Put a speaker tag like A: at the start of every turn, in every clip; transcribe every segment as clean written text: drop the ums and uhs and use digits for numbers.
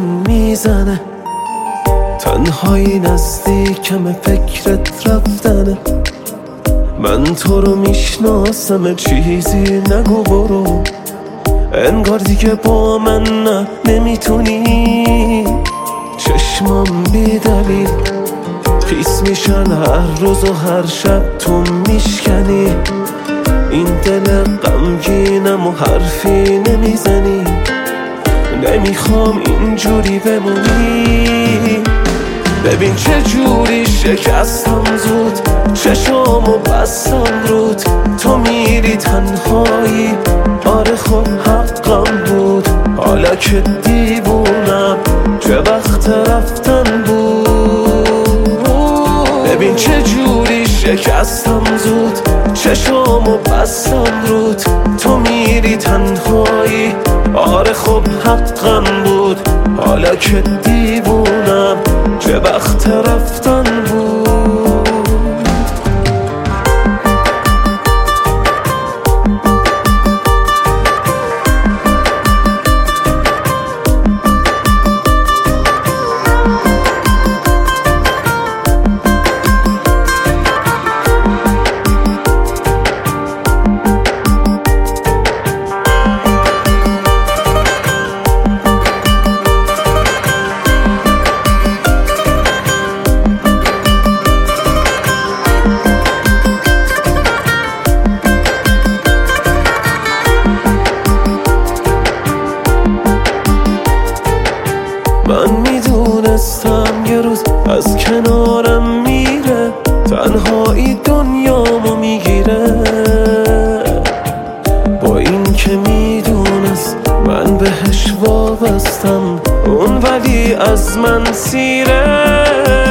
A: میزنه، تنهایی نزدیکم فکرت رفتنه. من تو رو میشناسم چیزی نگو برو، انگار دیگه با من نه نمیتونی. چشمام بیدلیل خیس میشن هر روز و هر شب تو میشکنی. این دل غمگینم و حرفی نمیزنی، نمیخوام اینجوری بمونی. ببین چه جوری شکستم زود، چشامو بستم رود. تو میری تنهایی، آره خب حقم بود. حالا که دیوونم چه وقت رفتن بود. ببین چه جوری شکستم زود، چشامو بستم رود. تو میری تنهایی، آره خب حقم بود. حالا که دیوونم چه وقت رفتن بود. من میدونستم یه روز از کنارم میره، تنهایی دنیامو میگیره. با این که میدونست من بهش وابستم، اون ولی از من سیره.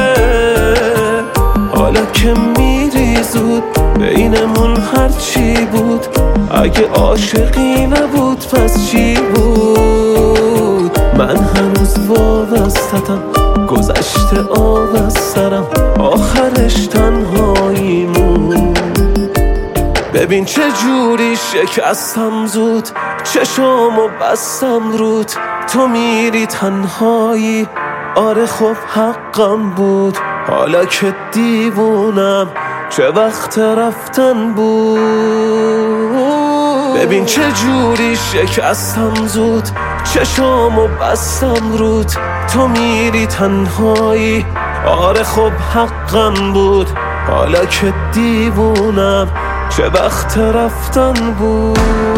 A: حالا که میری زود بینمون هرچی بود، اگه عاشقی نبود پس چی بود؟ من هنوز وابستم، گذشته آب از سرم، آخرش تنهاییمون. ببین چه جوری شکستم زود، چشامو بستم رود. تو میری تنهایی، آره خب حقم بود. حالا که دیوونم چه وقت رفتن بود. ببین چه جوری شکستم زود، چشامو بستم رود. تو میری تنهایی، آره خب حقم بود. حالا که دیوونم چه وقت رفتن بود.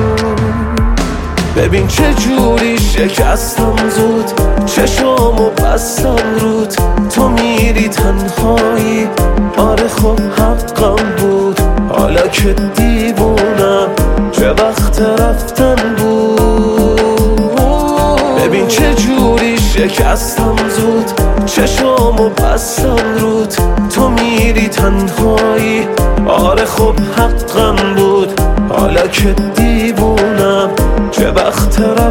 A: ببین چه جوری شکستم زود، چشامو بستم رود. تو میری تنهایی، آره خب حقم بود. حالا که دیوونم چه وقت رفتن بود. ببین چه جوری شکستم زود، چشامو بستم رود. تو میری تنهایی، آره خب حقم بود. حالا که دیوونم چه وقت